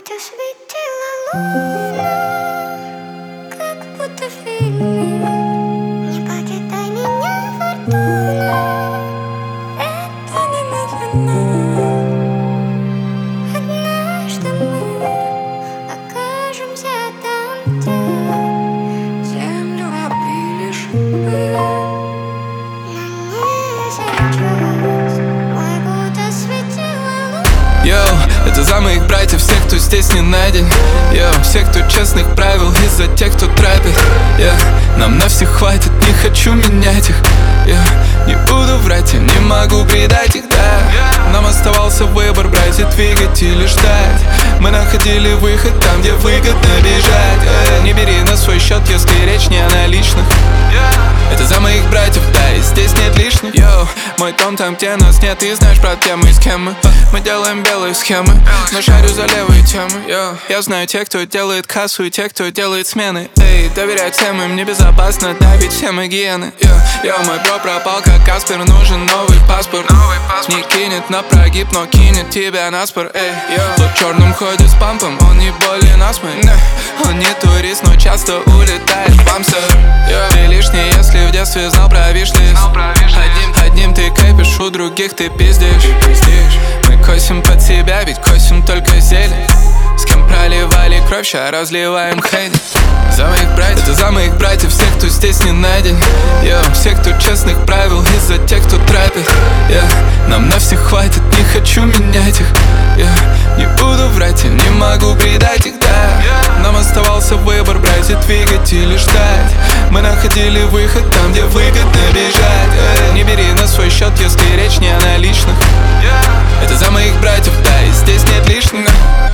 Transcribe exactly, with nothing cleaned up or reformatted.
будто светила луна, как будто в фильме. Не покидай меня, фортуна, это не навсегда. Однажды мы окажемся там, где землю обили шипы. Но не сейчас, ой, будто светила луна. Йоу, это за моих братьев, всех, кто здесь не найден. Йоу, всех, кто честных правил, и за тех, кто тратит. Yeah. Нам на всех хватит, не хочу менять их. Yeah. Не буду врать, я не могу предать их, да. Нам оставался выбор, брать и двигать или ждать. Мы находили выход там, где выгодно бежать. Yeah. Не бери на свой счет, если речь не о наличных. Yeah. Это за моих братьев, да, и здесь нет лишних. Йоу, мой дом там, где нас нет, ты знаешь про темы и схемы. Мы делаем белые схемы, но шарю за левые темы. Йоу. Я знаю тех, кто делает кассу, и тех, кто делает смены. Эй, доверять всем им небезопасно, да, ведь все мы гиены. Йоу, йоу, мой бро пропал как Каспер, нужен новый паспорт. Новый паспорт. Не кинет на прогиб, но кинет тебя на спор. Эй, йоу, тот в черном ходит с пампом, он не болен астмой. Он не турист, но часто улетает в бамсер. Ты лишний, если в детстве знал про виш-лист. Одним, одним ты кайпишь, у других ты пиздишь. Мы косим под себя, ведь косим только зелень. С кем проливали кровь, ща разливаем хейт. За моих братьев, это за моих братьев, всех, кто здесь не найден. Йоу, всех, кто честных правил, и за тех, кто тратит. Yeah. Нам на всех хватит, не хочу менять их. Yeah. Не буду врать, я не могу предать их, да. Нам оставался выбор, брать и двигать или ждать. Мы находили выход там, где выгодно бежать. Yeah. Не бери на свой счет, если речь не о наличных. Yeah. Это за моих братьев, да, и здесь нет лишних.